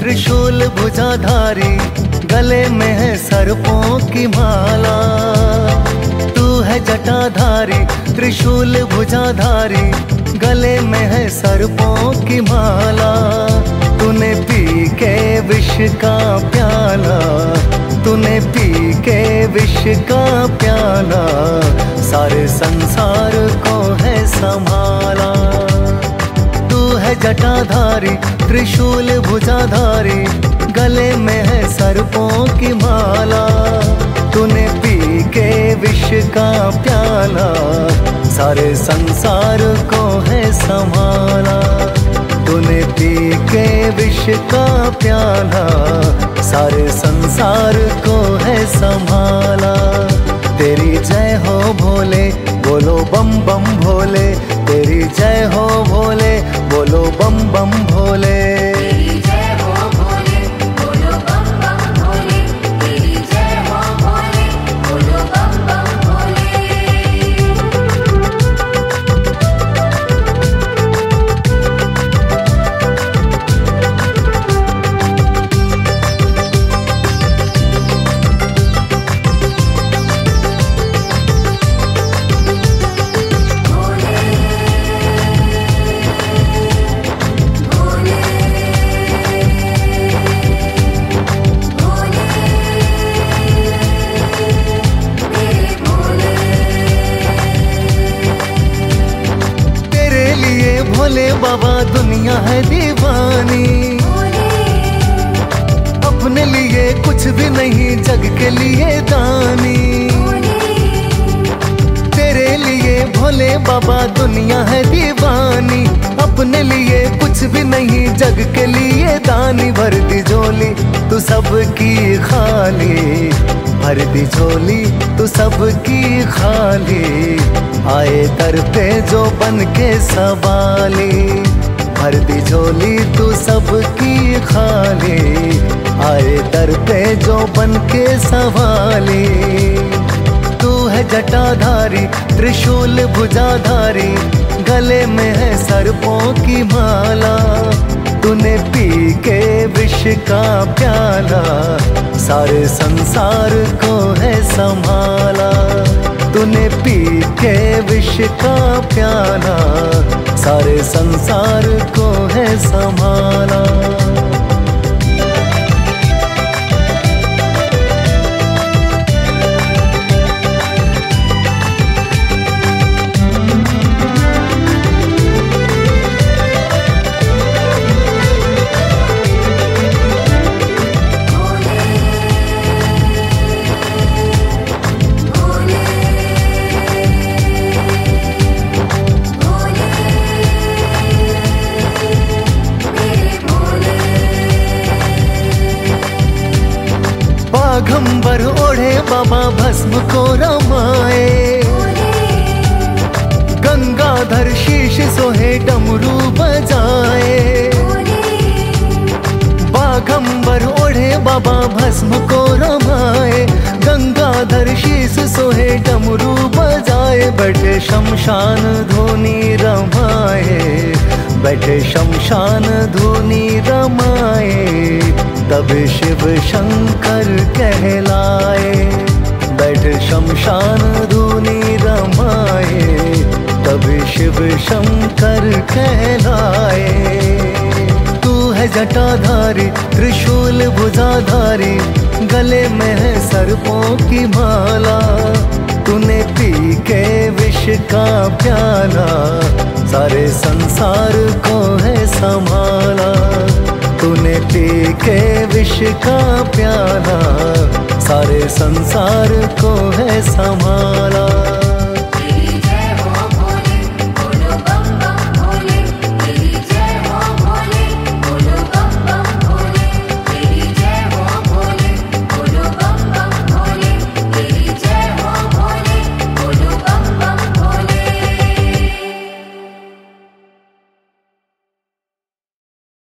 त्रिशूल भुजाधारी, गले में है सर्पों की माला। तू है जटाधारी, त्रिशूल भुजाधारी, गले में है सर्पों की माला। तूने पी के विष का प्याला, तूने पी के विष का प्याला, सारे संसार को है संभाला। तू है जटाधारी, त्रिशूल भुजाधारी, गले में है सर्पों की माला। तूने पी के विष का प्याला, सारे संसार को है संभाला। तूने पी के विष का प्याला, सारे संसार को है संभाला। तेरी जय हो भोले, बोलो बम बम भोले। तेरी जय हो भोले, बोलो बम बम भोले। तेरी जय हो भोले, बोलो बम बम भोले। तेरी जय हो भोले, बोलो बम बम भोले। भोले बाबा दुनिया है दीवानी, अपने लिए कुछ भी नहीं, जग के लिए दानी। तेरे लिए भोले बाबा दुनिया है दीवानी, अपने लिए कुछ भी नहीं, जग के लिए दानी। भर दी झोली तू सबकी खाली, भर दी झोली तू सबकी खाली। आए दर पे जो बन के सवाली, भर दी झोली तू सबकी खाली। आए दर पे जो बन के सवाली। तू है जटाधारी, त्रिशूल भुजाधारी, गले में है सर्पों की माला। तूने पी के विष का प्याला, सारे संसार को है संभाला। तूने पी के विष का प्याला, सारे संसार को है संभाला। बाघंबर ओढ़े बाबा भस्म को रमाए, गंगाधर शीश सोहे डमरू बजाए। बाघंबर ओढ़े बाबा भस्म को रमाए, गंगाधर शीश सोहे डमरू बजाए। बैठे शमशान धुनी रमाए, बैठे शमशान धुनी रमाए। तब शिव शंकर कहलाए, बैठे शमशान धुनी रमाए। तब शिव शंकर कहलाए। तू है जटाधारी, त्रिशूल भुजाधारी, गले में है सर्पों की माला। तूने पी के विष का प्याला, सारे संसार को है संभाला। तूने पी के विष का प्याला, सारे संसार को है संभाला।